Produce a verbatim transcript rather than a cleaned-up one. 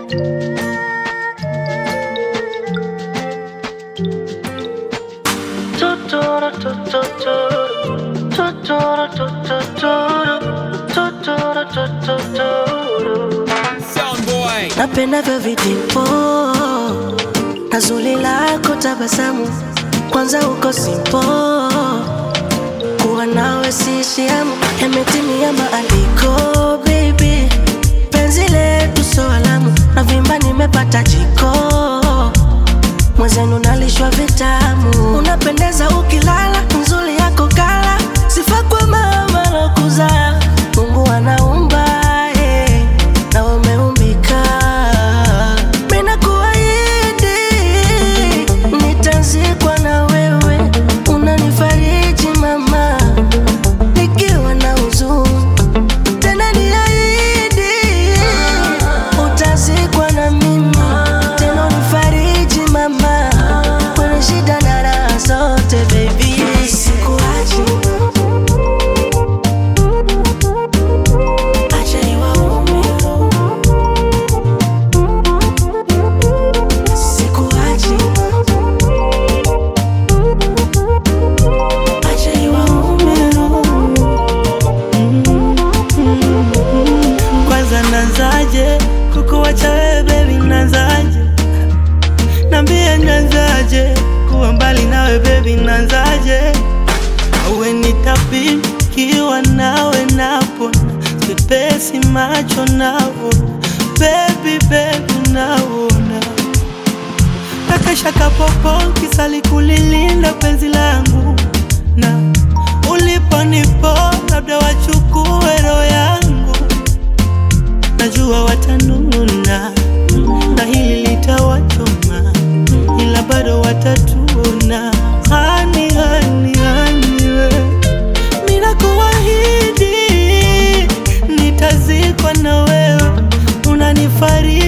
Napenda vyo vitimpo na zuri lako tabasamu, kwanza uko simpo, kuwa nawe siishi hamu, yametimia maandiko baby, penzi letu so alamu, na vimba nimepata jiko, mwezenu nalishwa vitamu, unapendeza ukilala, nzuri yako kala, sifa kwa mama lokuza, Mungu anaumba eh, na umeumbika, mina kuahidi nitazikwa na wewe, unanifariji mama nikiwa na huzuni, tena niahidi utazikwa na mimi, tena unifariji mama kwenye shida na raha zote baby, sikuachi. Nanzaje kukuacha wewe baby, nanzaje nambie, nanzaje kuwa mbali nawe baby, nanzaje awe nitapikiwa nawe napo sipesi macho nao baby baby naona nakesha kapopo kisali kulilinda penzi langu, na uliponipo labda wachukue roho yangu, najua watanuna na hili litawachoma, ila bado watatuna. Hani hani hani we, mina kuahidi nitazikwa na wewe, unanifariji